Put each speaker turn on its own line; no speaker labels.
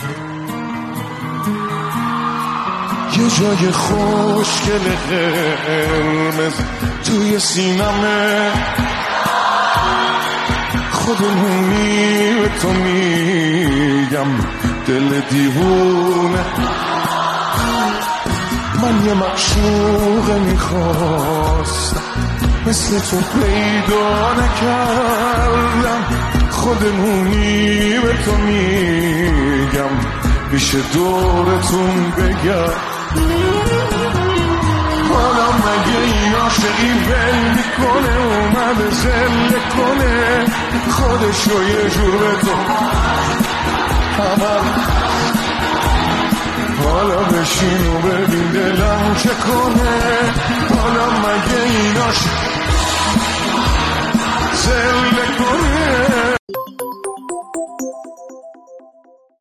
یه جای خوشگل قرمز توی سینمه، خودمونی به تو میگم دل دیوونه. من یه معشوق میخواستم مثل تو پیدا نکردم، خودمونی به تو میگم میشه دورتون بگم. حالا مگه این عاشقی ول میکنه اومده زله کنه خودشو یه جور به تو همه. حالا بشین و ببین دلم چه کنه. حالا مگه این عاشق زله کنه